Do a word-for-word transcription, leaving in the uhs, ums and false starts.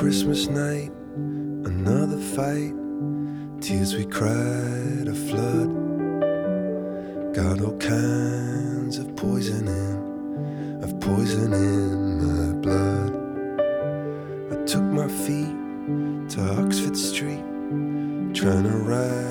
Christmas night, another fight, tears we cried a flood. Got all kinds of poison in, of poison in my blood. I took my feet to Oxford Street, trying to ride